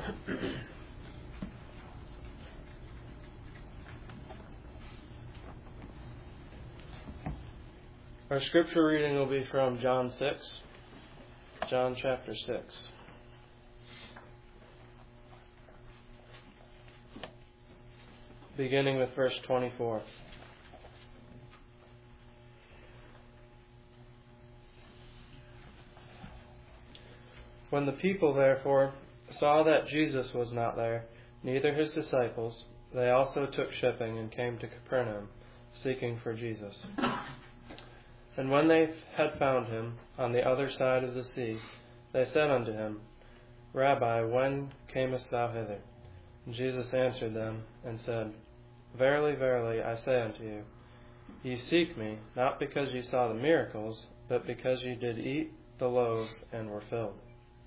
Our scripture reading will be from John chapter 6. Beginning with verse 24. When the people therefore saw that Jesus was not there, neither his disciples, they also took shipping and came to Capernaum, seeking for Jesus. And when they had found him on the other side of the sea, they said unto him, Rabbi, when camest thou hither? And Jesus answered them and said, Verily, verily, I say unto you, ye seek me, not because ye saw the miracles, but because ye did eat the loaves and were filled.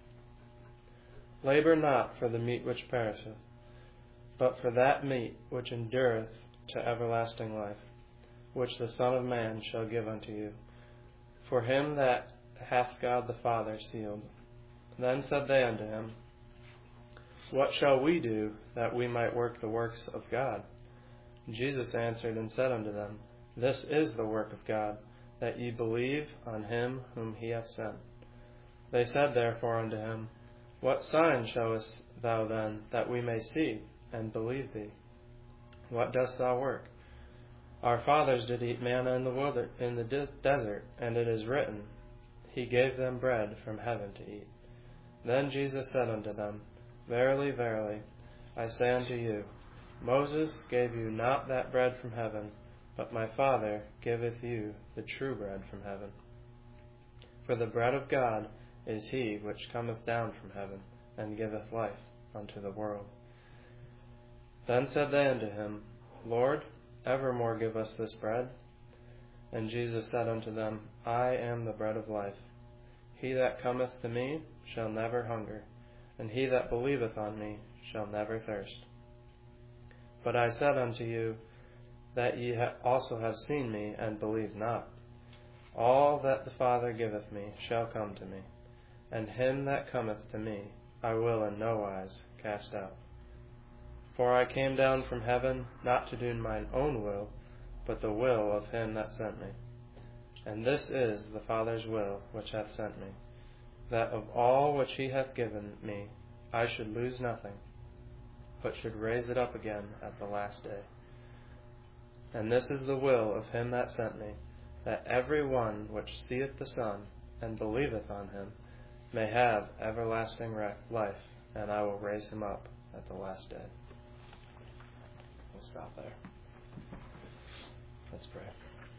Labor not for the meat which perisheth, but for that meat which endureth to everlasting life, which the Son of Man shall give unto you. For him that hath God the Father sealed. Then said they unto him, What shall we do that we might work the works of God? And Jesus answered and said unto them, This is the work of God, that ye believe on him whom he hath sent. They said therefore unto him, What sign showest thou then, that we may see and believe thee? What dost thou work? Our fathers did eat manna in the desert, and it is written, He gave them bread from heaven to eat. Then Jesus said unto them, Verily, verily, I say unto you, Moses gave you not that bread from heaven, but my Father giveth you the true bread from heaven. For the bread of God is he which cometh down from heaven, and giveth life unto the world. Then said they unto him, Lord, evermore give us this bread. And Jesus said unto them, I am the bread of life. He that cometh to me shall never hunger, and he that believeth on me shall never thirst. But I said unto you that ye also have seen me, and believe not. All that the Father giveth me shall come to me, and him that cometh to me I will in no wise cast out. For I came down from heaven not to do mine own will, but the will of him that sent me. And this is the Father's will which hath sent me, that of all which he hath given me I should lose nothing, but should raise it up again at the last day. And this is the will of him that sent me, that every one which seeth the Son and believeth on him may have everlasting life, and I will raise him up at the last day. We'll stop there. Let's pray.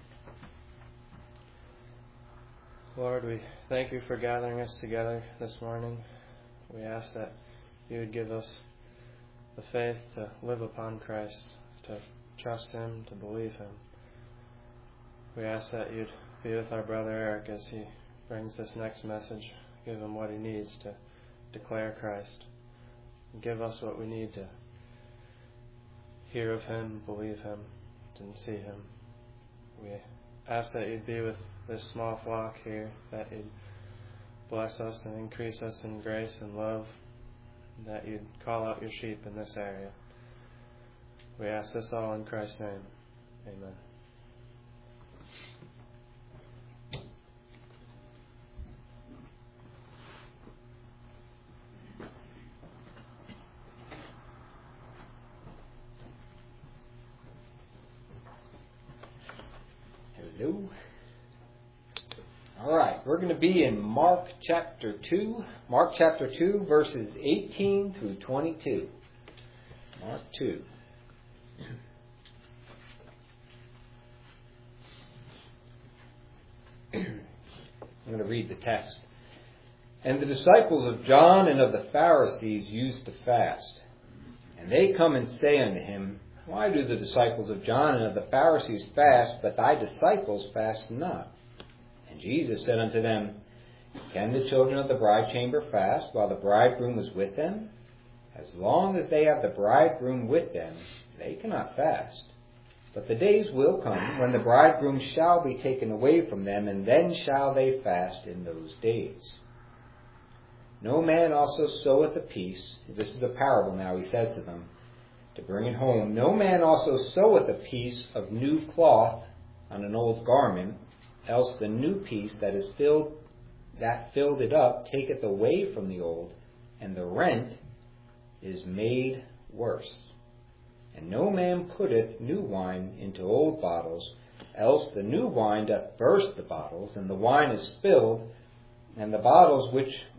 Lord, we thank you for gathering us together this morning. We ask that you would give us the faith to live upon Christ, to trust him, to believe him. We ask that you'd be with our brother Eric as he brings this next message. Give him what he needs to declare Christ. And give us what we need to hear of him, believe him, and see him. We ask that you'd be with this small flock here, that you'd bless us and increase us in grace and love, and that you'd call out your sheep in this area. We ask this all in Christ's name. Amen. Hello. All right, we're going to be in Mark chapter 2. Mark chapter 2, verses 18 through 22. Mark 2. I'm going to read the text. And the disciples of John and of the Pharisees used to fast. And they come and say unto him, Why do the disciples of John and of the Pharisees fast, but thy disciples fast not? And Jesus said unto them, Can the children of the bride chamber fast while the bridegroom is with them? As long as they have the bridegroom with them, they cannot fast. But the days will come when the bridegroom shall be taken away from them, and then shall they fast in those days. no man also seweth a piece. This is a parable now, he says to them, to bring it home. No man also seweth a piece of new cloth on an old garment, else the new piece that filled it up taketh away from the old, and the rent is made worse. And no man putteth new wine into old bottles, else the new wine doth burst the bottles, and the wine is spilled, and the bottles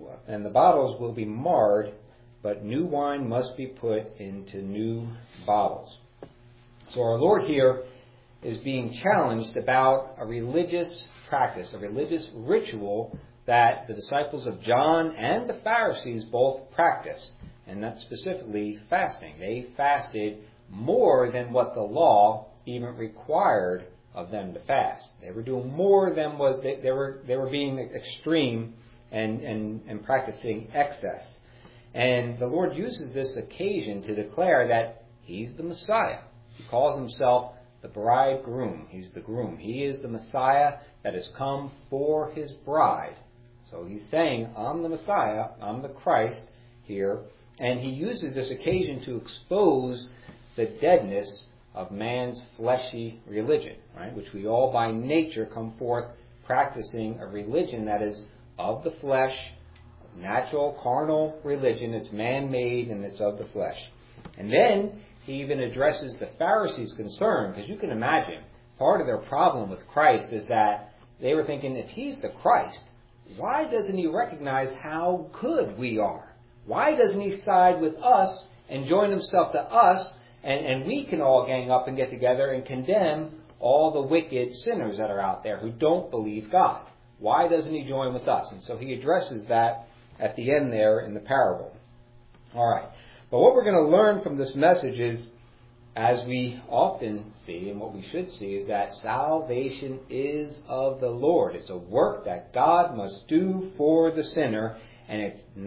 will be marred, but new wine must be put into new bottles. So our Lord here is being challenged about a religious practice, a religious ritual that the disciples of John and the Pharisees both practiced, and that's specifically fasting. They fasted more than what the law even required of them to fast. They were doing more than was they were being extreme and practicing excess. And the Lord uses this occasion to declare that He's the Messiah. He calls Himself the bridegroom. He's the groom. He is the Messiah that has come for His bride. So He's saying, I'm the Messiah, I'm the Christ here. And He uses this occasion to expose the deadness of man's fleshy religion, right? Which we all by nature come forth practicing a religion that is of the flesh, natural, carnal religion. It's man-made and it's of the flesh. And then He even addresses the Pharisees' concern, because you can imagine part of their problem with Christ is that they were thinking, if He's the Christ, why doesn't He recognize how good we are? Why doesn't He side with us and join Himself to us, and we can all gang up and get together and condemn all the wicked sinners that are out there who don't believe God? Why doesn't He join with us? And so He addresses that at the end there in the parable. All right. But what we're going to learn from this message is, as we often see, and what we should see, is that salvation is of the Lord. It's a work that God must do for the sinner, and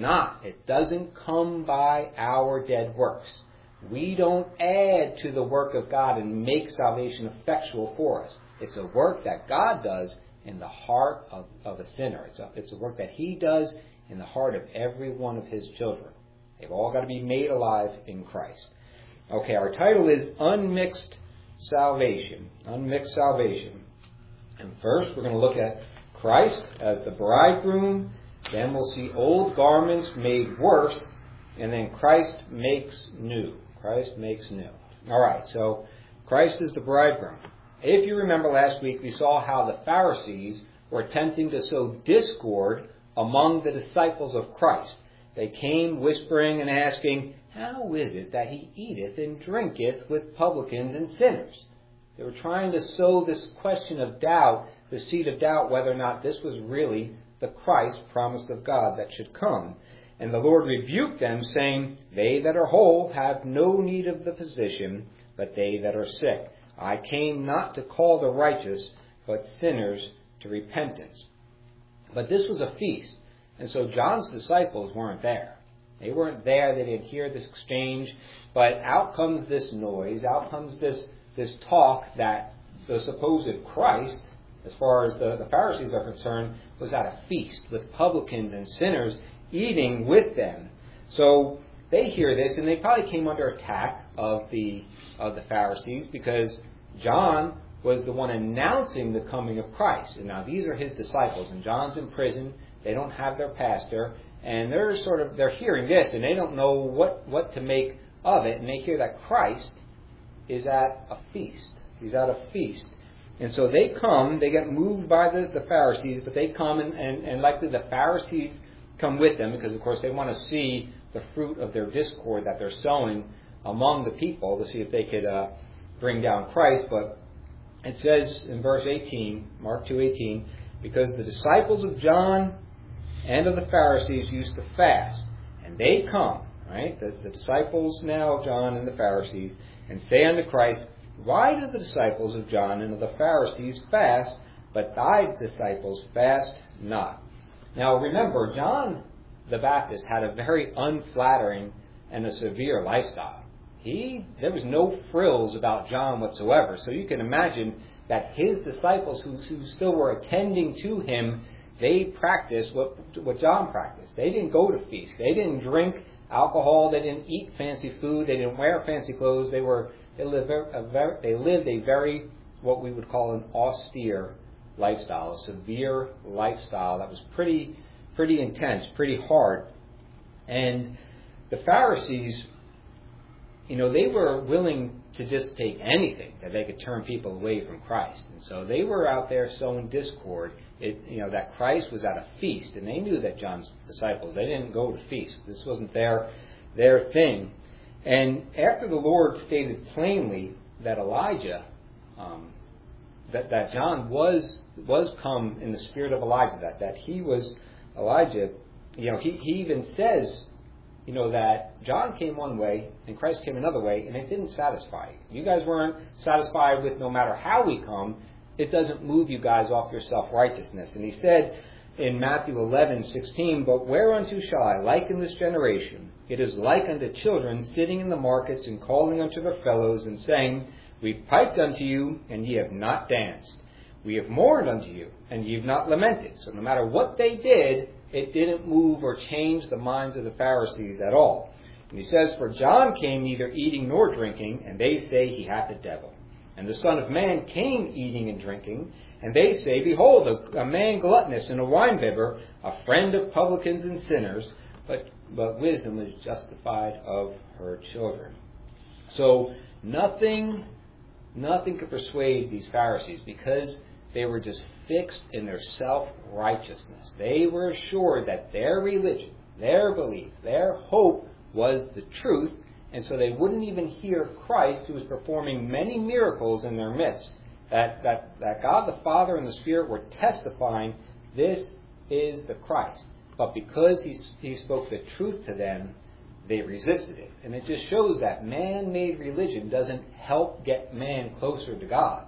it doesn't come by our dead works. We don't add to the work of God and make salvation effectual for us. It's a work that God does in the heart of a sinner. It's a work that He does in the heart of every one of His children. They've all got to be made alive in Christ. Okay, our title is Unmixed Salvation. Unmixed Salvation. And first we're going to look at Christ as the bridegroom. Then we'll see old garments made worse. And then Christ makes new. Christ makes new. All right, so Christ is the bridegroom. If you remember last week, we saw how the Pharisees were attempting to sow discord among the disciples of Christ. They came whispering and asking, how is it that He eateth and drinketh with publicans and sinners? They were trying to sow this question of doubt, the seed of doubt, whether or not this was really the Christ promised of God that should come. And the Lord rebuked them, saying, they that are whole have no need of the physician, but they that are sick. I came not to call the righteous, but sinners to repentance. But this was a feast, and so John's disciples weren't there. They weren't there. They didn't hear this exchange. But out comes this noise. Out comes this talk that the supposed Christ, as far as the Pharisees are concerned, was at a feast with publicans and sinners, eating with them. So they hear this, and they probably came under attack of the Pharisees, because John was the one announcing the coming of Christ. And now these are His disciples, and John's in prison. They don't have their pastor, and they're hearing this, and they don't know what to make of it. And they hear that Christ is at a feast. He's at a feast. And so they come, they get moved by the Pharisees, but they come, and likely the Pharisees come with them, because of course they want to see the fruit of their discord that they're sowing among the people to see if they could bring down Christ. But it says in verse 18, Mark 2:18, because the disciples of John and of the Pharisees used to fast, and they come, right, the disciples now of John and the Pharisees, and say unto Christ, why do the disciples of John and of the Pharisees fast, but thy disciples fast not? Now remember, John the Baptist had a very unflattering and a severe lifestyle. There was no frills about John whatsoever. So you can imagine that his disciples who still were attending to him they practiced what John practiced. They didn't go to feasts. They didn't drink alcohol. They didn't eat fancy food. They didn't wear fancy clothes. They lived a very what we would call an austere lifestyle, a severe lifestyle that was pretty intense, pretty hard. And the Pharisees, they were willing to just take anything that they could turn people away from Christ. And so they were out there sowing discord. That Christ was at a feast, and they knew that John's disciples, they didn't go to feasts. This wasn't their thing. And after the Lord stated plainly that Elijah, that John was come in the spirit of Elijah, that he was Elijah, he even says, that John came one way and Christ came another way, and it didn't satisfy you. You guys weren't satisfied with no matter how we come, it doesn't move you guys off your self-righteousness. And he said in Matthew 11:16, "But whereunto shall I liken this generation? It is like unto children sitting in the markets and calling unto their fellows and saying, We piped unto you, and ye have not danced. We have mourned unto you, and ye have not lamented." So no matter what they did, it didn't move or change the minds of the Pharisees at all. And he says, "For John came neither eating nor drinking, and they say he hath the devil. And the Son of Man came eating and drinking, and they say, Behold, a man gluttonous and a winebibber, a friend of publicans and sinners, but wisdom is justified of her children." So nothing could persuade these Pharisees, because they were just fixed in their self-righteousness. They were assured that their religion, their belief, their hope was the truth, and so they wouldn't even hear Christ, who was performing many miracles in their midst. That God the Father and the Spirit were testifying, this is the Christ. But because he spoke the truth to them, they resisted it. And it just shows that man-made religion doesn't help get man closer to God.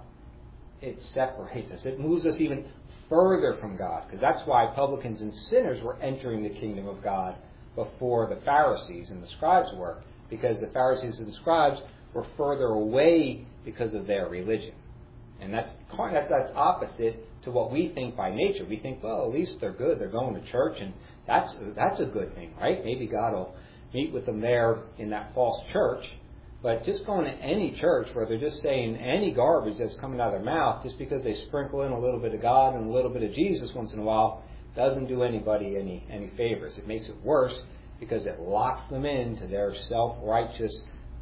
It separates us. It moves us even further from God, because that's why publicans and sinners were entering the kingdom of God before the Pharisees and the scribes were, because the Pharisees and the scribes were further away because of their religion. And that's opposite to what we think by nature. We think, well, at least they're good, they're going to church, and that's a good thing, right? Maybe God will meet with them there in that false church. But just going to any church where they're just saying any garbage that's coming out of their mouth, just because they sprinkle in a little bit of God and a little bit of Jesus once in a while, doesn't do anybody any favors. It makes it worse, because it locks them into their self-righteous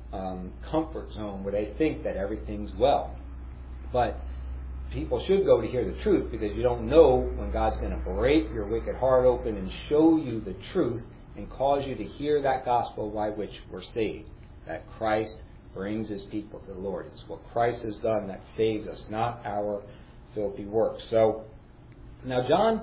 comfort zone where they think that everything's well. But people should go to hear the truth, because you don't know when God's going to break your wicked heart open and show you the truth and cause you to hear that gospel by which we're saved. That Christ brings his people to the Lord. It's what Christ has done that saves us, not our filthy works. So, now John,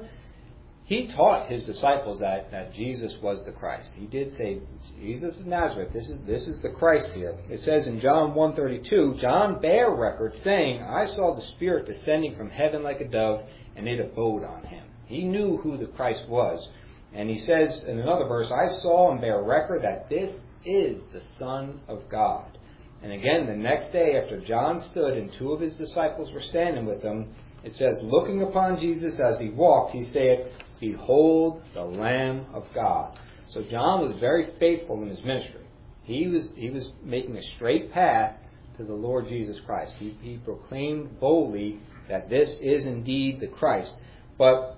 he taught his disciples that Jesus was the Christ. He did say, Jesus of Nazareth, this is the Christ here. It says in John 1:32, John bare record, saying, I saw the Spirit descending from heaven like a dove, and it abode on him. He knew who the Christ was. And he says in another verse, I saw and bear record that this is the Son of God. And again, the next day after John stood and two of his disciples were standing with him, it says, looking upon Jesus as he walked, he said, Behold the Lamb of God. So John was very faithful in his ministry. He was making a straight path to the Lord Jesus Christ. He proclaimed boldly that this is indeed the Christ. But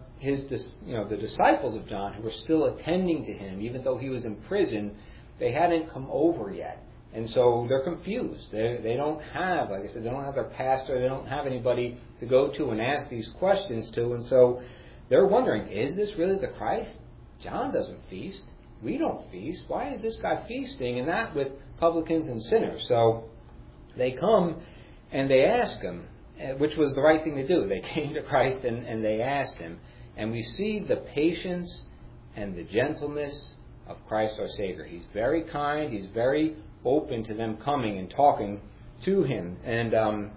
the disciples of John, who were still attending to him, even though he was in prison, they hadn't come over yet. And so they're confused. They don't have, like I said, they don't have their pastor. They don't have anybody to go to and ask these questions to. And so they're wondering, is this really the Christ? John doesn't feast. We don't feast. Why is this guy feasting, and that with publicans and sinners? So they come and they ask him, which was the right thing to do. They came to Christ and they asked him. And we see the patience and the gentleness of Christ our Savior. He's very kind. He's very open to them coming and talking to him. And,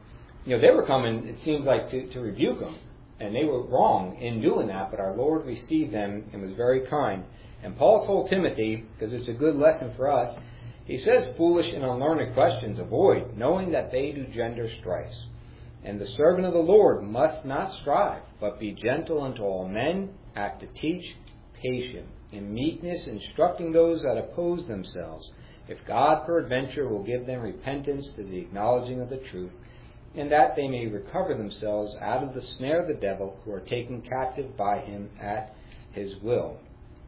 they were coming, it seems like, to rebuke him. And they were wrong in doing that, but our Lord received them and was very kind. And Paul told Timothy, because it's a good lesson for us, he says, foolish and unlearned questions avoid, knowing that they do gender strifes. And the servant of the Lord must not strive, but be gentle unto all men, apt to teach, patient, in meekness instructing those that oppose themselves, if God peradventure will give them repentance to the acknowledging of the truth, and that they may recover themselves out of the snare of the devil, who are taken captive by him at his will.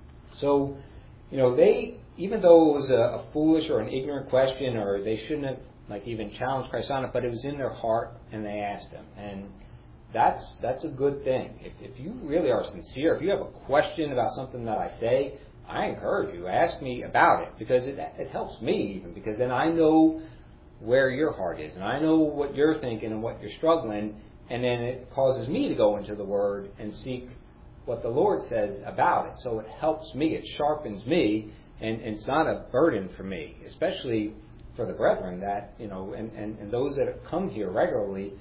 So, they, even though it was a foolish or an ignorant question, or they shouldn't have even challenged Christ on it, but it was in their heart, and they asked him. And that's a good thing. If you really are sincere, if you have a question about something that I say, I encourage you, ask me about it, because it helps me even, because then I know where your heart is, and I know what you're thinking and what you're struggling, and then it causes me to go into the Word and seek what the Lord says about it. So it helps me, it sharpens me, and it's not a burden for me, especially for the brethren that, and those that come here regularly,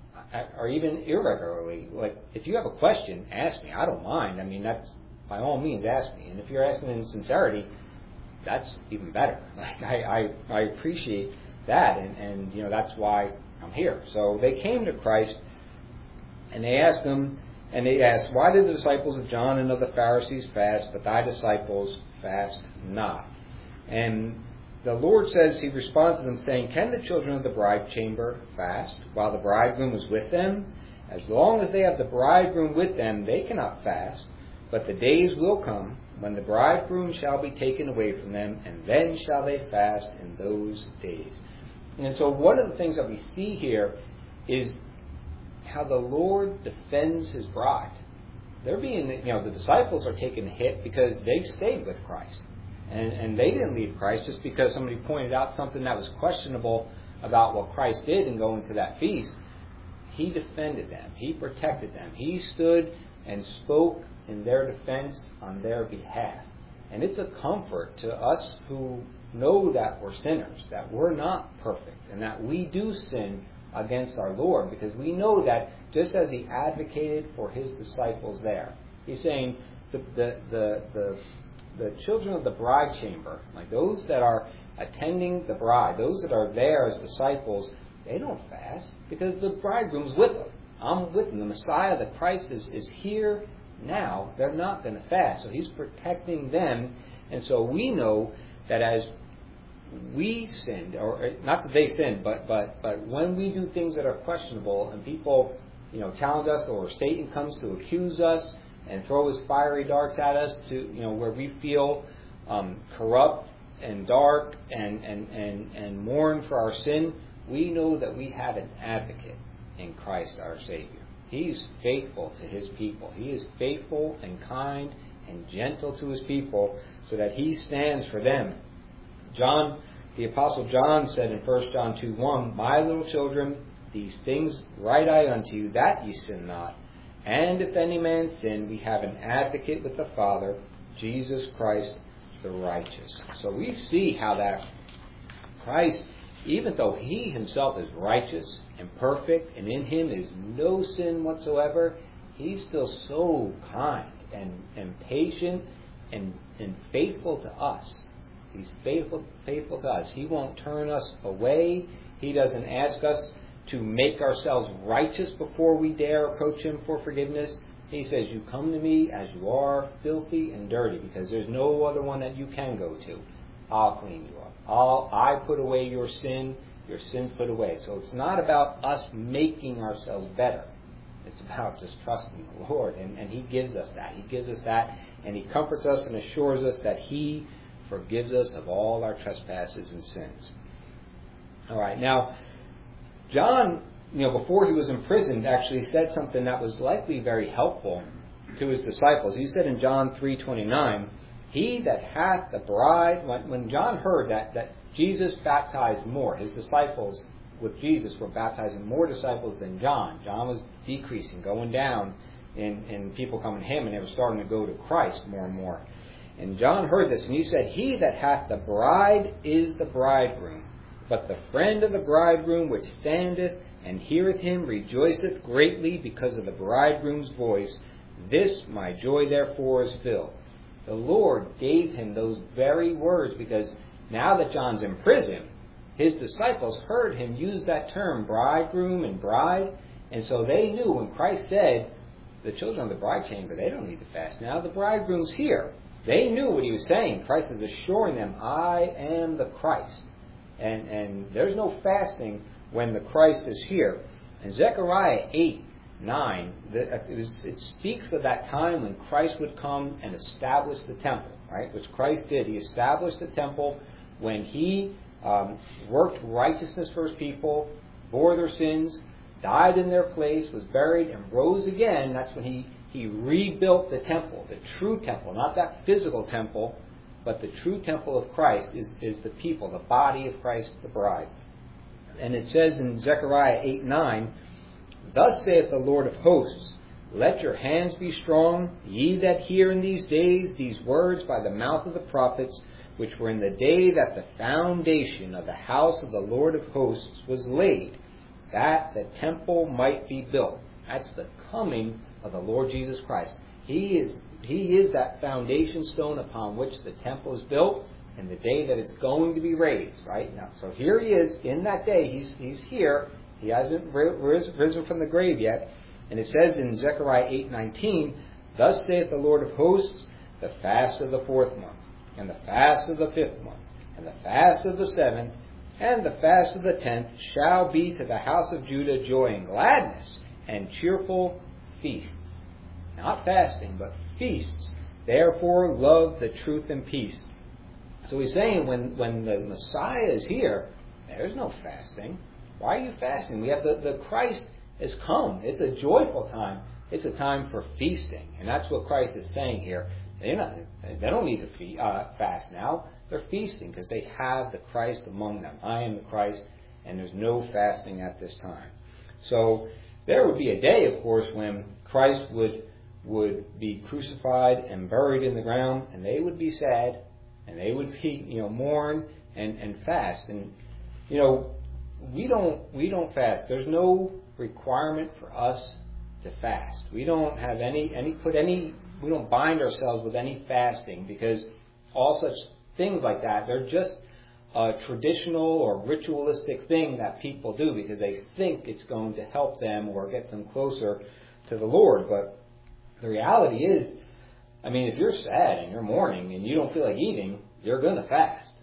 or even irregularly. Like, if you have a question, ask me. I don't mind. I mean, that's, by all means, ask me. And if you're asking in sincerity, that's even better. Like, I appreciate that, and that's why I'm here. So they came to Christ, and they asked him, why did the disciples of John and of the Pharisees fast, but thy disciples fast not? And the Lord says, he responds to them saying, can the children of the bride chamber fast while the bridegroom is with them? As long as they have the bridegroom with them, they cannot fast, but the days will come when the bridegroom shall be taken away from them, and then shall they fast in those days. And so one of the things that we see here is how the Lord defends his bride. They're being, the disciples are taking a hit because they stayed with Christ. And they didn't leave Christ just because somebody pointed out something that was questionable about what Christ did in going to that feast. He defended them. He protected them. He stood and spoke in their defense on their behalf. And it's a comfort to us who know that we're sinners, that we're not perfect, and that we do sin against our Lord, because we know that just as he advocated for his disciples there, he's saying the children of the bride chamber, like those that are attending the bride, those that are there as disciples, they don't fast because the bridegroom's with them. I'm with them. The Messiah, the Christ, is here now. They're not going to fast. So he's protecting them. And so we know that as we sinned, or not that they sinned, but when we do things that are questionable and people challenge us, or Satan comes to accuse us and throw his fiery darts at us to where we feel corrupt and dark and mourn for our sin, we know that we have an advocate in Christ our Savior. He's faithful to his people. He is faithful and kind and gentle to his people, so that he stands for them. John, the Apostle John, said in 1 John 2:1, my little children, these things write I unto you, that ye sin not. And if any man sin, we have an advocate with the Father, Jesus Christ the righteous. So we see how that Christ, even though he himself is righteous and perfect, and in him is no sin whatsoever, he's still so kind and patient and faithful to us. He's faithful to us. He won't turn us away. He doesn't ask us to make ourselves righteous before we dare approach him for forgiveness. He says, you come to me as you are, filthy and dirty, because there's no other one that you can go to. I'll clean you up. I put away your sin. Your sin's put away. So it's not about us making ourselves better. It's about just trusting the Lord. And he gives us that. He gives us that. And he comforts us and assures us that he forgives us of all our trespasses and sins. All right. Now, John, before he was imprisoned, actually said something that was likely very helpful to his disciples. He said in John 3:29, he that hath the bride, when John heard that Jesus baptized more, his disciples with Jesus were baptizing more disciples than John. John was decreasing, going down in people coming to him, and they were starting to go to Christ more and more. And John heard this, and he said, he that hath the bride is the bridegroom. But the friend of the bridegroom which standeth and heareth him rejoiceth greatly because of the bridegroom's voice. This my joy therefore is filled. The Lord gave him those very words because now that John's in prison, his disciples heard him use that term, bridegroom and bride, And so they knew when Christ said, the children of the bride chamber, they don't need to fast now. The bridegroom's here. They knew what he was saying. Christ is assuring them, I am the Christ. And there's no fasting when the Christ is here. And Zechariah 8:9, it speaks of that time when Christ would come and establish the temple, right? Which Christ did. He established the temple when he worked righteousness for his people, bore their sins, died in their place, was buried, and rose again. That's when he rebuilt the temple, the true temple, not that physical temple, but the true temple of Christ is the people, the body of Christ, the bride. And it says in Zechariah 8:9, Thus saith the Lord of hosts, Let your hands be strong, ye that hear in these days these words by the mouth of the prophets, which were in the day that the foundation of the house of the Lord of hosts was laid, that the temple might be built. That's the coming of the Lord Jesus Christ. He is that foundation stone upon which the temple is built, and the day that it's going to be raised, right? Now, so here he is in that day. He's here. He hasn't risen from the grave yet. And it says in Zechariah 8:19, Thus saith the Lord of hosts, the fast of the 4th month, and the fast of the 5th month, and the fast of the 7th, and the fast of the 10th shall be to the house of Judah joy and gladness, and cheerful feasts. Not fasting, but feasts. Therefore love the truth and peace. So he's saying when the Messiah is here, there's no fasting. Why are you fasting? We have the Christ has come. It's a joyful time. It's a time for feasting. And that's what Christ is saying here. They don't need to fast now. They're feasting because they have the Christ among them. I am the Christ, and there's no fasting at this time. So there would be a day, of course, when Christ would be crucified and buried in the ground, and they would be sad, and they would be, mourn and fast. And we don't fast. There's no requirement for us to fast. We don't have we don't bind ourselves with any fasting, because all such things like that, they're just a traditional or ritualistic thing that people do because they think it's going to help them or get them closer to the Lord. But the reality is, if you're sad and you're mourning and you don't feel like eating, you're going to fast.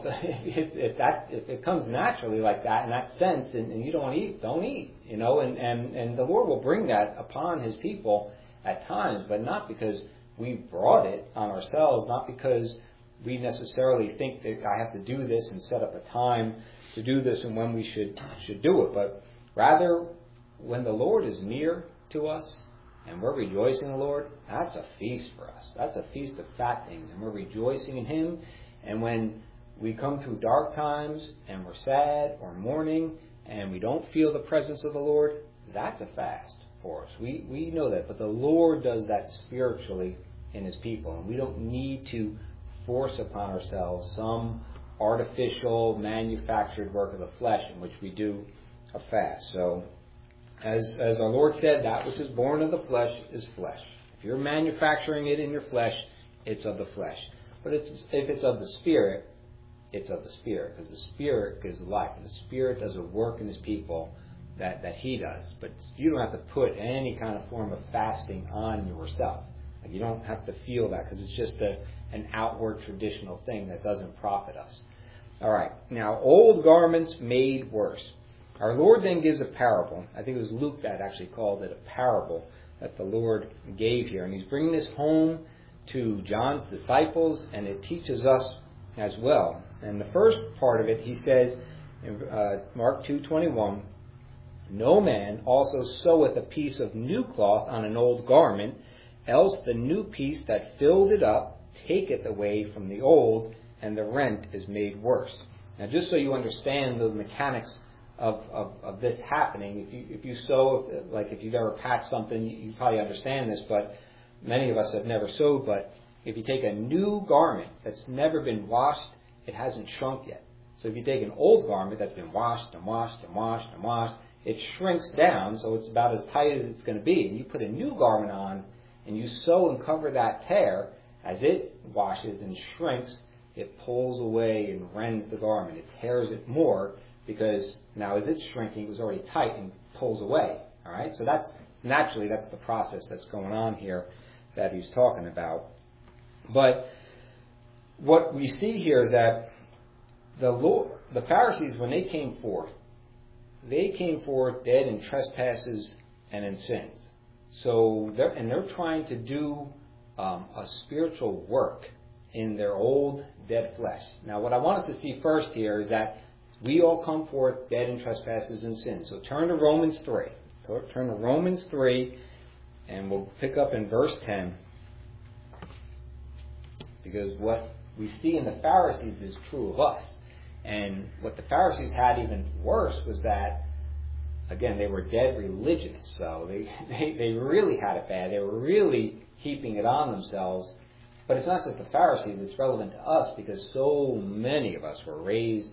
If it comes naturally like that, in that sense, and you don't want to eat, don't eat. And the Lord will bring that upon His people at times, but not because we brought it on ourselves, not because we necessarily think that I have to do this and set up a time to do this and when we should do it, but rather when the Lord is near to us and we're rejoicing in the Lord, that's a feast for us. That's a feast of fat things, and we're rejoicing in Him. And when we come through dark times and we're sad or mourning and we don't feel the presence of the Lord, that's a fast for us. We know that, but the Lord does that spiritually in His people, and we don't need to force upon ourselves some artificial, manufactured work of the flesh in which we do a fast. So, as our Lord said, that which is born of the flesh is flesh. If you're manufacturing it in your flesh, it's of the flesh. But if it's of the Spirit, it's of the Spirit, because the Spirit gives life, and the Spirit does a work in His people that He does. But you don't have to put any kind of form of fasting on yourself. Like, you don't have to feel that, because it's just an outward traditional thing that doesn't profit us. All right. Now, old garments made worse. Our Lord then gives a parable. I think it was Luke that actually called it a parable that the Lord gave here. And He's bringing this home to John's disciples, and it teaches us as well. And the first part of it, He says in Mark 2:21, No man also seweth a piece of new cloth on an old garment, else the new piece that filled it up taketh away from the old, and the rent is made worse. Now, just so you understand the mechanics of this happening, if you sew, like if you've ever patched something, you probably understand this, but many of us have never sewed. But if you take a new garment that's never been washed, it hasn't shrunk yet. So if you take an old garment that's been washed and washed and washed and washed, it shrinks down, so it's about as tight as it's going to be. And you put a new garment on, and you sew and cover that tear. As it washes and shrinks, it pulls away and rends the garment. It tears it more, because now as it's shrinking, it was already tight and pulls away. All right, so that's the process that's going on here that he's talking about. But what we see here is that the Pharisees, when they came forth dead in trespasses and in sins. So they're trying to do a spiritual work in their old dead flesh. Now, what I want us to see first here is that we all come forth dead in trespasses and sins. So turn to Romans 3. Turn to Romans 3, and we'll pick up in verse 10. Because what we see in the Pharisees is true of us. And what the Pharisees had even worse was that, again, they were dead religionists. So they really had it bad. They were really heaping it on themselves. But it's not just the Pharisees, it's relevant to us because so many of us were raised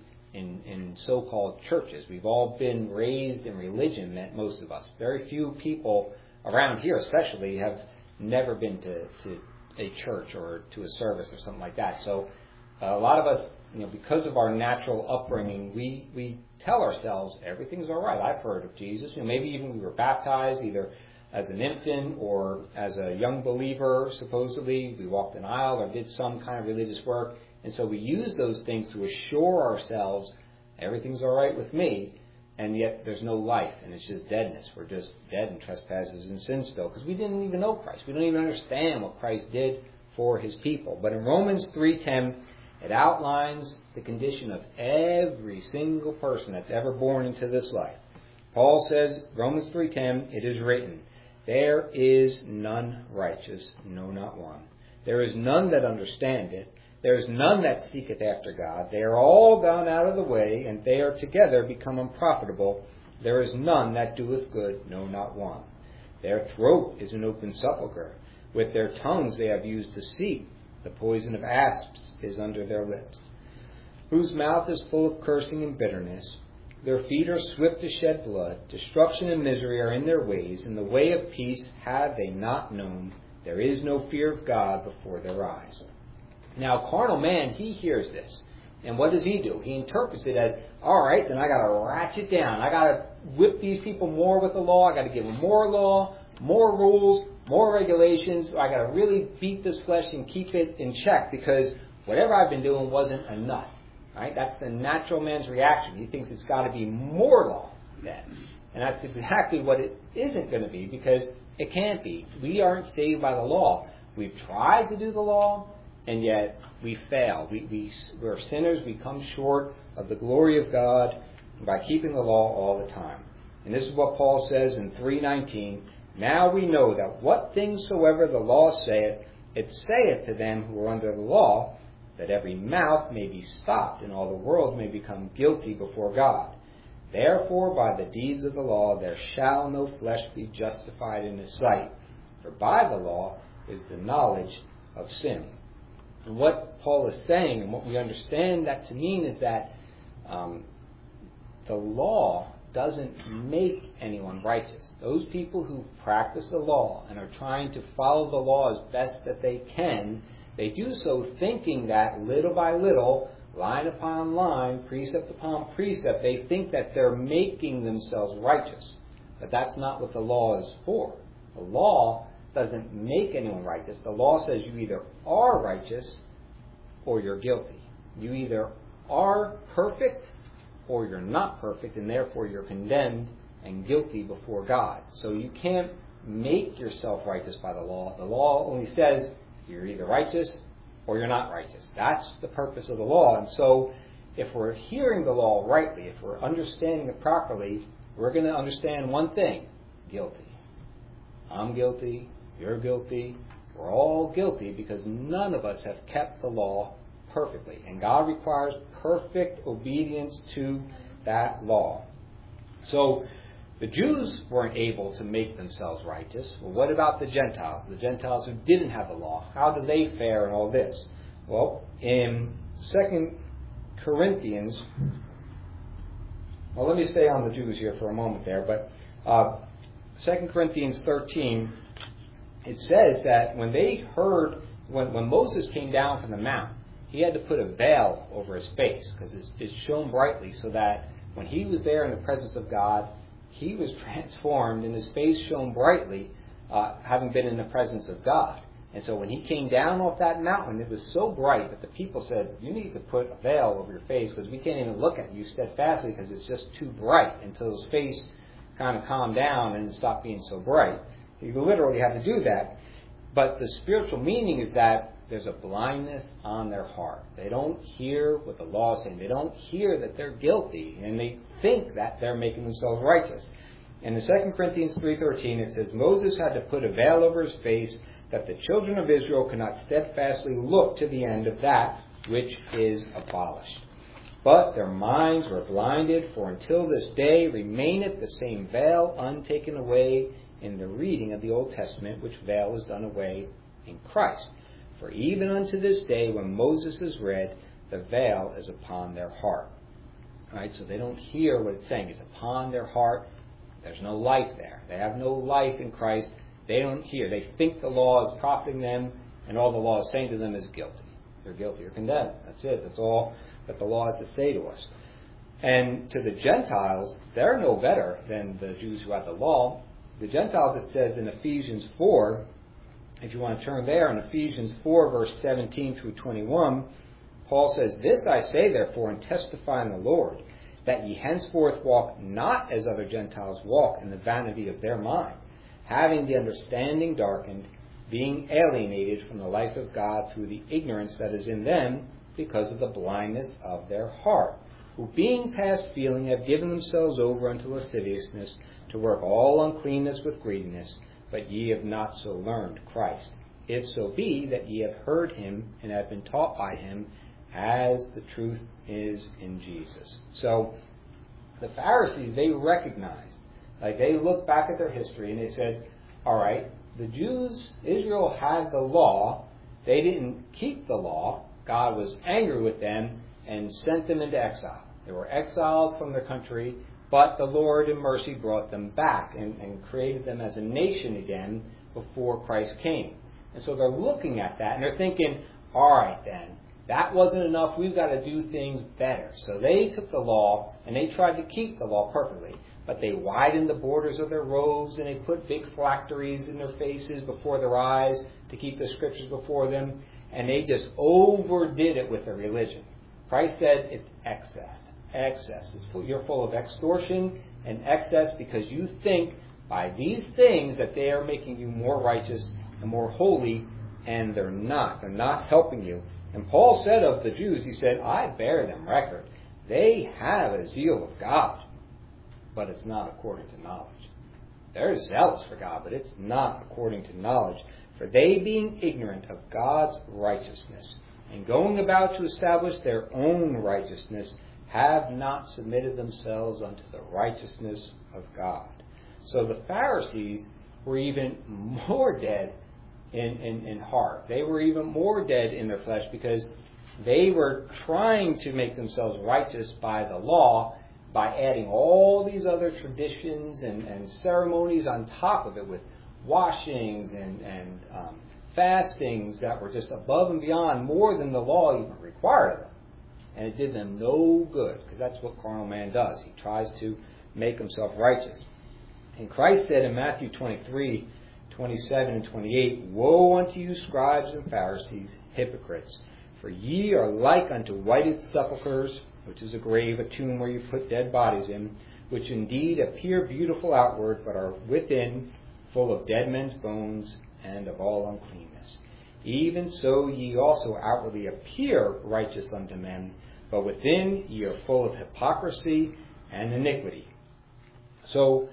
in so-called churches. We've all been raised in religion, most of us. Very few people around here especially have never been to a church or to a service or something like that. So a lot of us, because of our natural upbringing, we tell ourselves everything's all right. I've heard of Jesus. Maybe even we were baptized either as an infant or as a young believer, supposedly. We walked an aisle or did some kind of religious work. And so we use those things to assure ourselves everything's all right with me, and yet there's no life, and it's just deadness. We're just dead in trespasses and sins still, because we didn't even know Christ. We don't even understand what Christ did for his people. But in Romans 3:10, it outlines the condition of every single person that's ever born into this life. Paul says, Romans 3:10, it is written, there is none righteous, no, not one. There is none that understandeth. There is none that seeketh after God. They are all gone out of the way, and they are together become unprofitable. There is none that doeth good, no, not one. Their throat is an open sepulchre. With their tongues they have used deceit. The poison of asps is under their lips. Whose mouth is full of cursing and bitterness. Their feet are swift to shed blood. Destruction and misery are in their ways. And the way of peace have they not known. There is no fear of God before their eyes. Now, carnal man, he hears this. And what does he do? He interprets it as, all right, then I got to ratchet down. I got to whip these people more with the law. I got to give them more law, more rules, more regulations. I got to really beat this flesh and keep it in check because whatever I've been doing wasn't enough. Right? That's the natural man's reaction. He thinks it's got to be more law then. And that's exactly what it isn't going to be because it can't be. We aren't saved by the law. We've tried to do the law, and yet we fail. We're sinners. We come short of the glory of God by keeping the law all the time. And this is what Paul says in 3:19. Now we know that what things soever the law saith, it saith to them who are under the law, that every mouth may be stopped, and all the world may become guilty before God. Therefore, by the deeds of the law there shall no flesh be justified in his sight. For by the law is the knowledge of sin. And what Paul is saying, and what we understand that to mean, is that the law doesn't make anyone righteous. Those people who practice the law and are trying to follow the law as best that they can, they do so thinking that little by little, line upon line, precept upon precept, they think that they're making themselves righteous. But that's not what the law is for. The law doesn't make anyone righteous. The law says you either are righteous or you're guilty. You either are perfect or you're not perfect, and therefore you're condemned and guilty before God. So you can't make yourself righteous by the law. The law only says you're either righteous or you're not righteous. That's the purpose of the law. And so if we're hearing the law rightly, if we're understanding it properly, we're going to understand one thing: guilty. I'm guilty. You're guilty. We're all guilty because none of us have kept the law perfectly. And God requires perfect obedience to that law. So the Jews weren't able to make themselves righteous. Well, what about the Gentiles? The Gentiles who didn't have the law. How did they fare in all this? Well, in 2 Corinthians, well, let me stay on the Jews here for a moment there, but 2 Corinthians 13, it says that when they heard, when Moses came down from the mount, he had to put a veil over his face because it shone brightly so that when he was there in the presence of God, he was transformed and his face shone brightly, having been in the presence of God. And so when he came down off that mountain, it was so bright that the people said, you need to put a veil over your face because we can't even look at you steadfastly because it's just too bright, until his face kind of calmed down and stopped being so bright. He literally had to do that. But the spiritual meaning is that there's a blindness on their heart. They don't hear what the law is saying. They don't hear that they're guilty, and they think that they're making themselves righteous. And in 2 Corinthians 3:13 it says, Moses had to put a veil over his face that the children of Israel could not steadfastly look to the end of that which is abolished. But their minds were blinded, for until this day remaineth the same veil untaken away in the reading of the Old Testament, which veil is done away in Christ. For even unto this day, when Moses is read, the veil is upon their heart. All right, so they don't hear what it's saying. It's upon their heart. There's no life there. They have no life in Christ. They don't hear. They think the law is profiting them, and all the law is saying to them is guilty. You're guilty or condemned. That's it. That's all that the law has to say to us. And to the Gentiles, they're no better than the Jews who had the law. The Gentiles, it says in Ephesians 4, if you want to turn there, in Ephesians 4, verse 17 through 21, Paul says, This I say, therefore, and testify in the Lord, that ye henceforth walk not as other Gentiles walk in the vanity of their mind, having the understanding darkened, being alienated from the life of God through the ignorance that is in them, because of the blindness of their heart, who being past feeling have given themselves over unto lasciviousness, to work all uncleanness with greediness, but ye have not so learned Christ. If so be that ye have heard him and have been taught by him, as the truth is in Jesus. So the Pharisees, they recognized, like they looked back at their history and they said, all right, the Jews, Israel had the law, they didn't keep the law, God was angry with them and sent them into exile. They were exiled from their country, but the Lord in mercy brought them back and created them as a nation again before Christ came. And so they're looking at that and they're thinking, all right then, that wasn't enough, we've got to do things better. So they took the law and they tried to keep the law perfectly. But they widened the borders of their robes and they put big phylacteries in their faces before their eyes to keep the scriptures before them. And they just overdid it with their religion. Christ said it's excess. Excess. You're full of extortion and excess because you think by these things that they are making you more righteous and more holy, and they're not. They're not helping you. And Paul said of the Jews, he said, I bear them record. They have a zeal of God, but it's not according to knowledge. They're zealous for God, but it's not according to knowledge. For they, being ignorant of God's righteousness, and going about to establish their own righteousness, have not submitted themselves unto the righteousness of God. So the Pharisees were even more dead in heart. They were even more dead in their flesh because they were trying to make themselves righteous by the law, by adding all these other traditions and ceremonies on top of it with washings and fastings that were just above and beyond more than the law even required of them. And it did them no good, because that's what carnal man does. He tries to make himself righteous. And Christ said in Matthew 23, 27 and 28, Woe unto you, scribes and Pharisees, hypocrites! For ye are like unto whited sepulchres, which is a grave, a tomb where you put dead bodies in, which indeed appear beautiful outward, but are within full of dead men's bones and of all uncleanness. Even so ye also outwardly appear righteous unto men, but within ye are full of hypocrisy and iniquity. So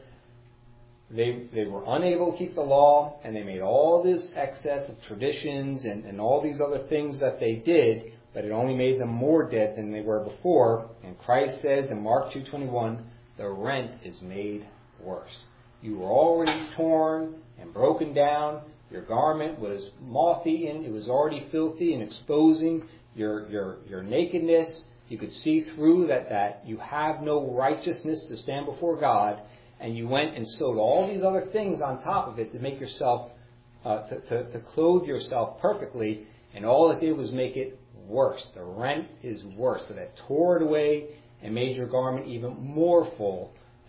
they were unable to keep the law, and they made all this excess of traditions and all these other things that they did, but it only made them more dead than they were before. And Christ says in Mark 2:21, the rent is made worse. You were already torn and broken down. Your garment was moth-eaten. It was already filthy and exposing your nakedness. You could see through that you have no righteousness to stand before God. And you went and sewed all these other things on top of it to make yourself, to clothe yourself perfectly. And all it did was make it worse. The rent is worse. So that tore it away and made your garment even more full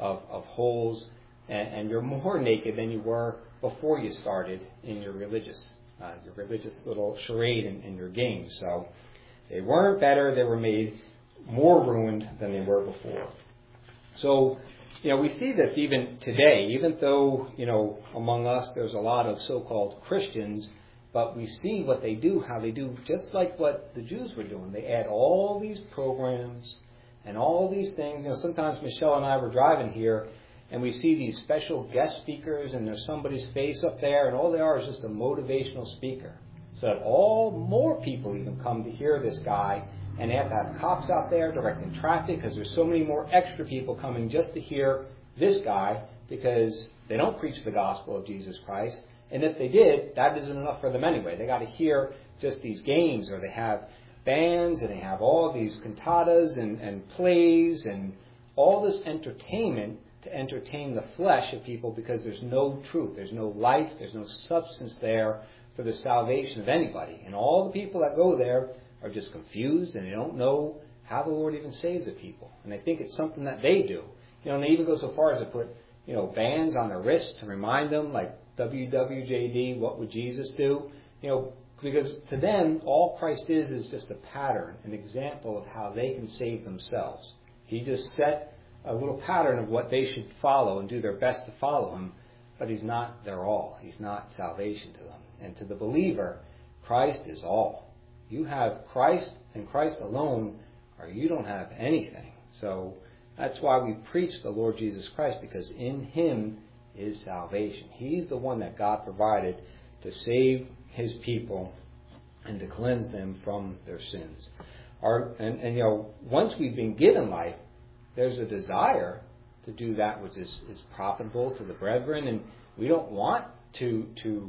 of holes, and you're more naked than you were before you started in your religious little charade in your game. So they weren't better; they were made more ruined than they were before. So, we see this even today, even though, among us there's a lot of so-called Christians, but we see what they do, how they do, just like what the Jews were doing. They add all these programs and all these things. Sometimes Michelle and I were driving here, and we see these special guest speakers, and there's somebody's face up there, and all they are is just a motivational speaker. So that more people even come to hear this guy, and they have to have cops out there directing traffic because there's so many more extra people coming just to hear this guy, because they don't preach the gospel of Jesus Christ. And if they did, that isn't enough for them anyway. They got to hear just these games, or they have bands, and they have all these cantatas and plays and all this entertainment to entertain the flesh of people, because there's no truth, there's no life, there's no substance there for the salvation of anybody. And all the people that go there are just confused, and they don't know how the Lord even saves the people. And they think it's something that they do. And they even go so far as to put, bands on their wrists to remind them, like WWJD, what would Jesus do? Because to them, all Christ is just a pattern, an example of how they can save themselves. He just set a little pattern of what they should follow and do their best to follow him, but he's not their all. He's not salvation to them. And to the believer, Christ is all. You have Christ and Christ alone, or you don't have anything. So that's why we preach the Lord Jesus Christ, because in him is salvation. He's the one that God provided to save his people and to cleanse them from their sins. Once we've been given life, there's a desire to do that which is profitable to the brethren, and we don't want to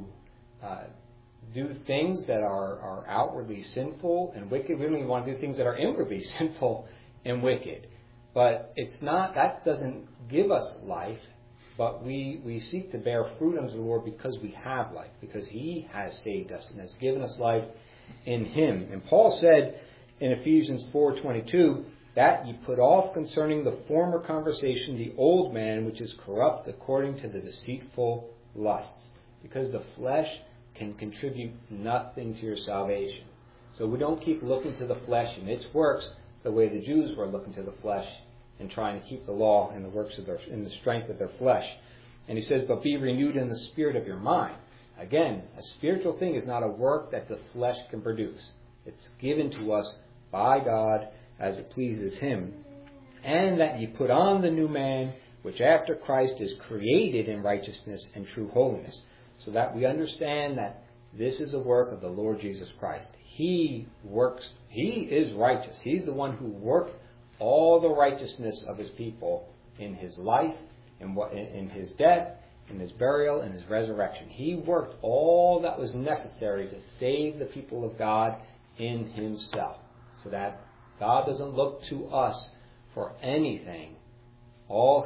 do things that are outwardly sinful and wicked. We don't even want to do things that are inwardly sinful and wicked. But that doesn't give us life, but we seek to bear fruit unto the Lord because we have life, because he has saved us and has given us life in him. And Paul said in Ephesians 4:22, that ye put off concerning the former conversation the old man, which is corrupt according to the deceitful lusts. Because the flesh can contribute nothing to your salvation. So we don't keep looking to the flesh and its works the way the Jews were looking to the flesh and trying to keep the law and the works of in the strength of their flesh. And he says, but be renewed in the spirit of your mind. Again, a spiritual thing is not a work that the flesh can produce. It's given to us by God as it pleases him. And that ye put on the new man, which after Christ is created in righteousness and true holiness. So that we understand that this is a work of the Lord Jesus Christ. He works, he is righteous. He's the one who worked all the righteousness of his people in his life, in his death, in his burial, and his resurrection. He worked all that was necessary to save the people of God in himself. So that God doesn't look to us for anything. All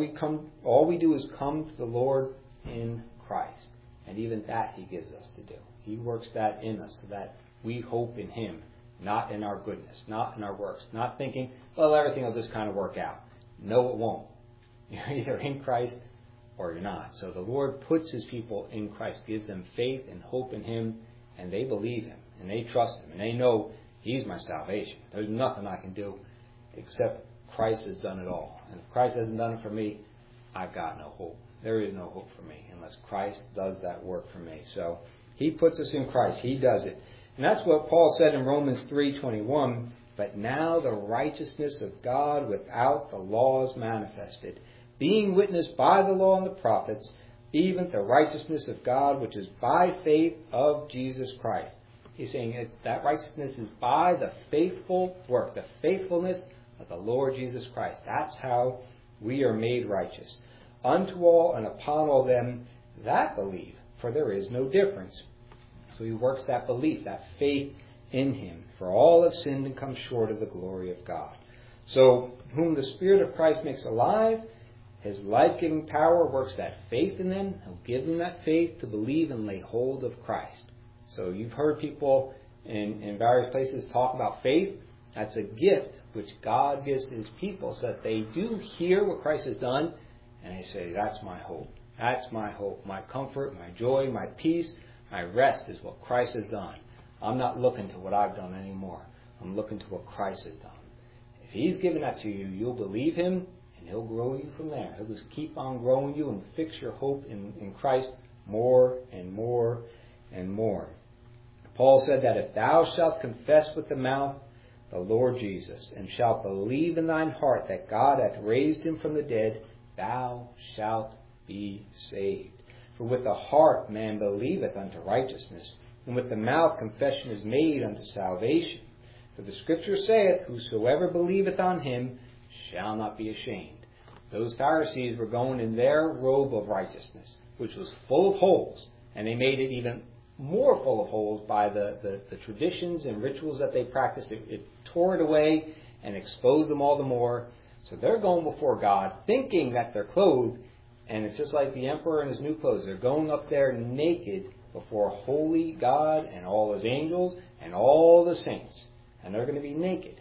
we do is come to the Lord in Christ. And even that he gives us to do. He works that in us so that we hope in him, not in our goodness, not in our works, not thinking, well, everything will just kind of work out. No, it won't. You're either in Christ or you're not. So the Lord puts his people in Christ, gives them faith and hope in him, and they believe him, and they trust him, and they know he's my salvation. There's nothing I can do except Christ has done it all. And if Christ hasn't done it for me, I've got no hope. There is no hope for me unless Christ does that work for me. So he puts us in Christ. He does it. And that's what Paul said in Romans 3:21. But now the righteousness of God without the law is manifested, being witnessed by the law and the prophets, even the righteousness of God which is by faith of Jesus Christ. He's saying that righteousness is by the faithful work, the faithfulness of the Lord Jesus Christ. That's how we are made righteous. Unto all and upon all them that believe, for there is no difference. So he works that belief, that faith in him. For all have sinned and come short of the glory of God. So whom the Spirit of Christ makes alive, his life-giving power works that faith in them. He'll give them that faith to believe and lay hold of Christ. So you've heard people in various places talk about faith, That's a gift which God gives to His people so that they do hear what Christ has done and they say, that's my hope. That's my hope. My comfort, my joy, my peace, my rest is what Christ has done. I'm not looking to what I've done anymore. I'm looking to what Christ has done. If He's given that to you, you'll believe Him and He'll grow you from there. He'll just keep on growing you and fix your hope in Christ more and more and more. Paul said that if thou shalt confess with the mouth the Lord Jesus, and shalt believe in thine heart that God hath raised Him from the dead, thou shalt be saved. For with the heart man believeth unto righteousness, and with the mouth confession is made unto salvation. For the Scripture saith, whosoever believeth on Him shall not be ashamed. Those Pharisees were going in their robe of righteousness, which was full of holes, and they made it even more full of holes by the traditions and rituals that they practiced. It tore it away and exposed them all the more. So they're going before God thinking that they're clothed, and it's just like the emperor in his new clothes. They're going up there naked before a holy God and all His angels and all the saints, and they're going to be naked.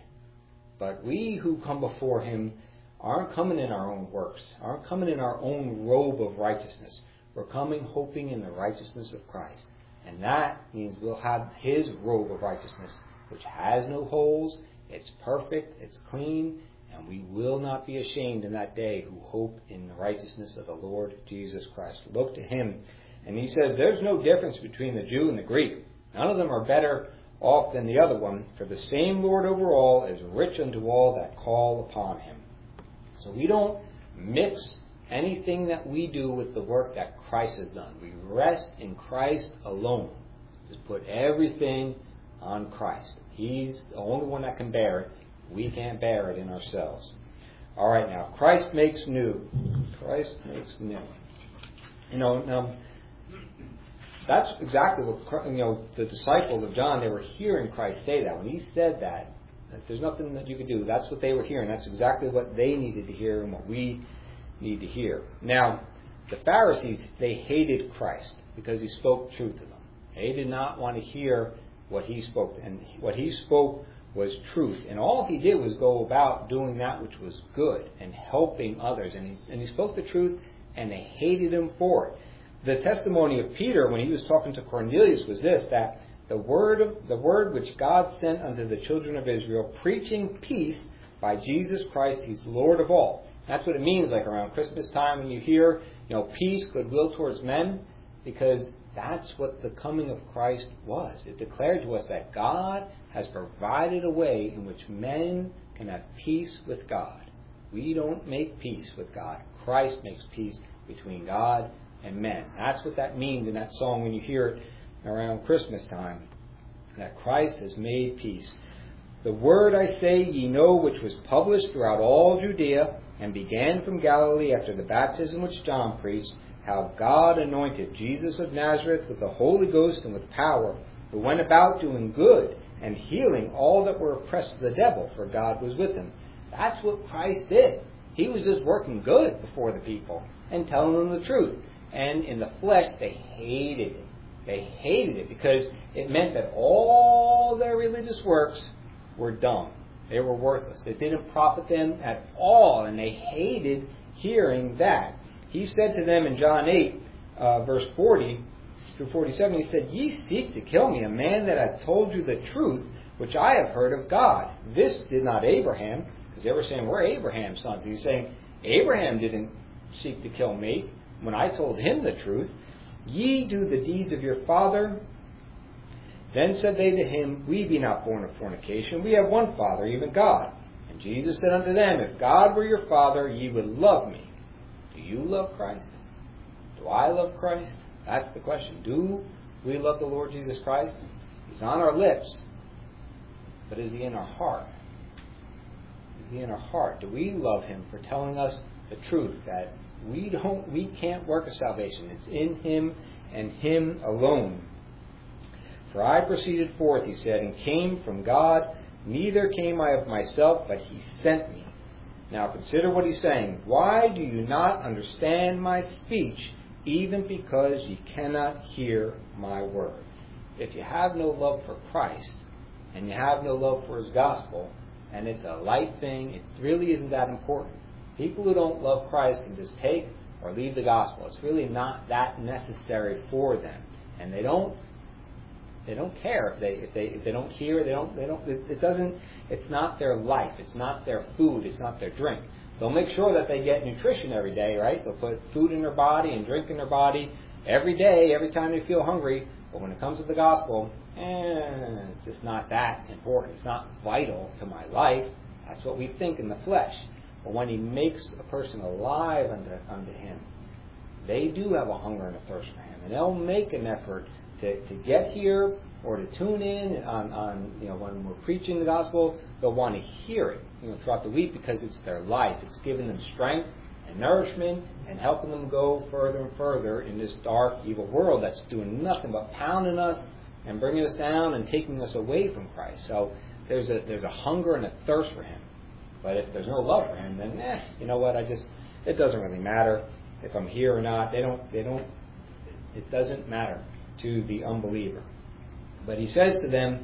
But we who come before Him aren't coming in our own works, aren't coming in our own robe of righteousness. We're coming hoping in the righteousness of Christ. And that means we'll have His robe of righteousness, which has no holes, it's perfect, it's clean, and we will not be ashamed in that day who hope in the righteousness of the Lord Jesus Christ. Look to Him. And he says there's no difference between the Jew and the Greek. None of them are better off than the other one, for the same Lord over all is rich unto all that call upon Him. So we don't mix anything that we do with the work that Christ has done. We rest in Christ alone. Just put everything on Christ. He's the only one that can bear it. We can't bear it in ourselves. All right, now, Christ makes new. Christ makes new. Now, that's exactly what, the disciples of John, they were hearing Christ say that. When He said that there's nothing that you could do, that's what they were hearing. That's exactly what they needed to hear and what we need to hear. Now, the Pharisees, they hated Christ because He spoke truth to them. They did not want to hear what He spoke. And what He spoke was truth. And all He did was go about doing that which was good and helping others. And he spoke the truth, and they hated Him for it. The testimony of Peter when he was talking to Cornelius was this, that the word which God sent unto the children of Israel, preaching peace by Jesus Christ, He's Lord of all. That's what it means, like around Christmas time when you hear, peace, goodwill towards men, because that's what the coming of Christ was. It declared to us that God has provided a way in which men can have peace with God. We don't make peace with God. Christ makes peace between God and men. That's what that means in that song when you hear it around Christmas time, that Christ has made peace. The word, I say, ye know, which was published throughout all Judea, and began from Galilee after the baptism which John preached, how God anointed Jesus of Nazareth with the Holy Ghost and with power, who went about doing good and healing all that were oppressed of the devil, for God was with Him. That's what Christ did. He was just working good before the people and telling them the truth. And in the flesh, they hated it. They hated it because it meant that all their religious works were dumb. They were worthless. It didn't profit them at all, and they hated hearing that. He said to them in John 8, verse 40 through 47, He said, Ye seek to kill me, a man that hath told you the truth, which I have heard of God. This did not Abraham, because they were saying, we're Abraham's sons. He's saying, Abraham didn't seek to kill me when I told him the truth. Ye do the deeds of your father. Then said they to Him, We be not born of fornication. We have one Father, even God. And Jesus said unto them, If God were your Father, ye would love me. Do you love Christ? Do I love Christ? That's the question. Do we love the Lord Jesus Christ? He's on our lips. But is He in our heart? Is He in our heart? Do we love Him for telling us the truth that we can't work a salvation? It's in Him and Him alone. For I proceeded forth, He said, and came from God. Neither came I of myself, but He sent me. Now consider what He's saying. Why do you not understand my speech, even because ye cannot hear my word? If you have no love for Christ, and you have no love for His gospel, and it's a light thing, it really isn't that important. People who don't love Christ can just take or leave the gospel. It's really not that necessary for them, and they don't care if they don't hear. It's not their life. It's not their food. It's not their drink. They'll make sure that they get nutrition every day, right? They'll put food in their body and drink in their body every day, every time they feel hungry. But when it comes to the gospel, it's just not that important. It's not vital to my life. That's what we think in the flesh. But when He makes a person alive unto Him, they do have a hunger and a thirst for Him, and they'll make an effort to get here or to tune in on when we're preaching the gospel. They'll want to hear it throughout the week because it's their life. It's giving them strength and nourishment and helping them go further and further in this dark, evil world that's doing nothing but pounding us and bringing us down and taking us away from Christ. So there's a hunger and a thirst for Him. But if there's no love for Him, then you know what? It doesn't really matter if I'm here or not. It doesn't matter to the unbeliever. But He says to them,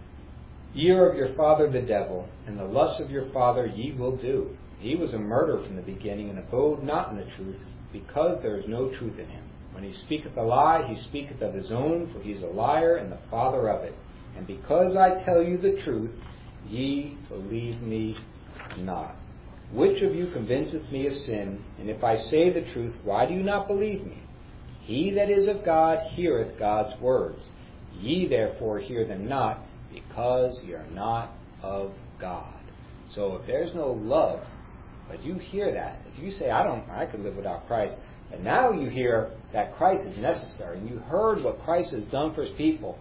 "Ye are of your father the devil, and the lusts of your father ye will do. He was a murderer from the beginning, and abode not in the truth, because there is no truth in him. When he speaketh a lie, he speaketh of his own, for he is a liar and the father of it. And because I tell you the truth, ye believe me not. Which of you convinceth me of sin? And if I say the truth, why do you not believe me? He that is of God heareth God's words. Ye therefore hear them not, because ye are not of God." So if there's no love, but you hear that, if you say, I could live without Christ, and now you hear that Christ is necessary, and you heard what Christ has done for His people,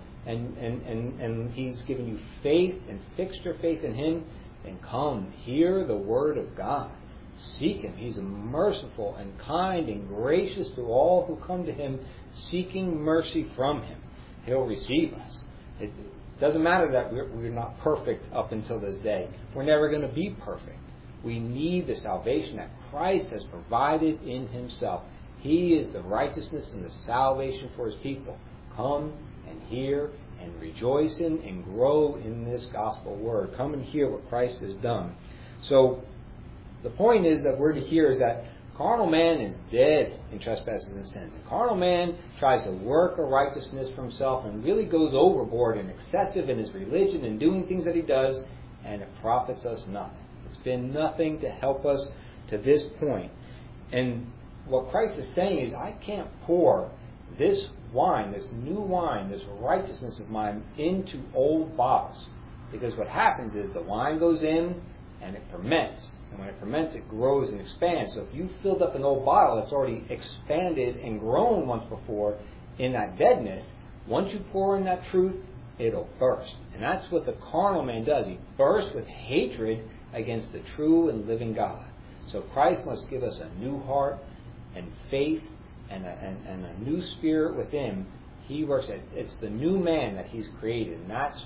and He's given you faith and fixed your faith in Him, then come, hear the Word of God. Seek Him. He's merciful and kind and gracious to all who come to Him seeking mercy from Him. He'll receive us. It doesn't matter that we're not perfect up until this day. We're never going to be perfect. We need the salvation that Christ has provided in Himself. He is the righteousness and the salvation for His people. Come and hear and rejoice in and grow in this gospel word. Come and hear what Christ has done. So the point is that we're to hear is that carnal man is dead in trespasses and sins. And carnal man tries to work a righteousness for himself and really goes overboard and excessive in his religion and doing things that he does, and it profits us nothing. It's been nothing to help us to this point. And what Christ is saying is, I can't pour this wine, this new wine, this righteousness of mine into old bottles. Because what happens is the wine goes in and it ferments. And when it ferments, it grows and expands. So if you filled up an old bottle that's already expanded and grown once before in that deadness, once you pour in that truth, it'll burst. And that's what the carnal man does. He bursts with hatred against the true and living God. So Christ must give us a new heart and faith and a new spirit within. He works at it's the new man that He's created, and that's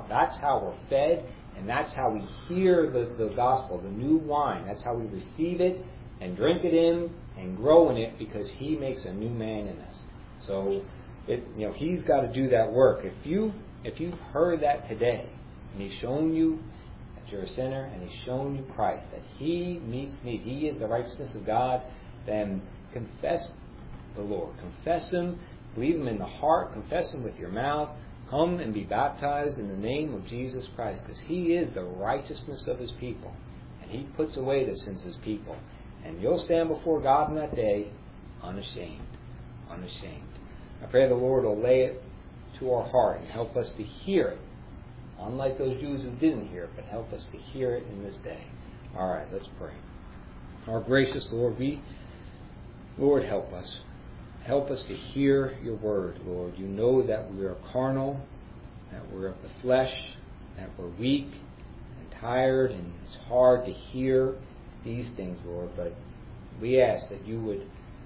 how we're fed, and that's how we hear the gospel, the new wine. That's how we receive it and drink it in and grow in it, because He makes a new man in us. So He's got to do that work. If you've heard that today, and He's shown you that you're a sinner, and He's shown you Christ, that He meets need, He is the righteousness of God, then confess the Lord. Confess Him. Believe Him in the heart. Confess Him with your mouth. Come and be baptized in the name of Jesus Christ, because He is the righteousness of His people. And He puts away the sins of His people. And you'll stand before God in that day unashamed. Unashamed. I pray the Lord will lay it to our heart and help us to hear it. Unlike those Jews who didn't hear it, but help us to hear it in this day. All right, let's pray. Our gracious Lord, help us. Help us to hear your word, Lord. You know that we are carnal, that we're of the flesh, that we're weak and tired, and it's hard to hear these things, Lord. But we ask that you would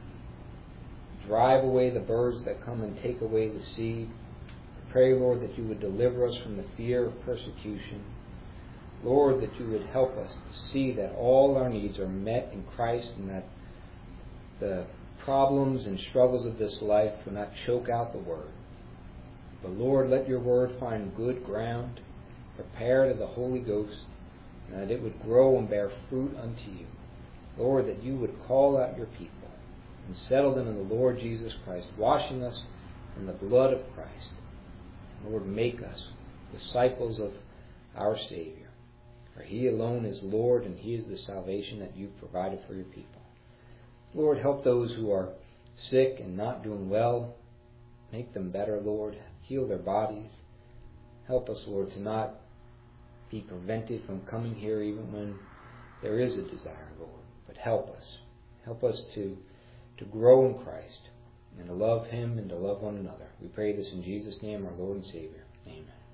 drive away the birds that come and take away the seed. Pray, Lord, that you would deliver us from the fear of persecution. Lord, that you would help us to see that all our needs are met in Christ, and that the problems and struggles of this life will not choke out the Word. But Lord, let your Word find good ground prepared of the Holy Ghost, and that it would grow and bear fruit unto you. Lord, that you would call out your people and settle them in the Lord Jesus Christ, washing us in the blood of Christ. Lord, make us disciples of our Savior, for He alone is Lord, and He is the salvation that you've provided for your people. Lord, help those who are sick and not doing well. Make them better, Lord. Heal their bodies. Help us, Lord, to not be prevented from coming here even when there is a desire, Lord. But help us. Help us to grow in Christ and to love Him and to love one another. We pray this in Jesus' name, our Lord and Savior. Amen.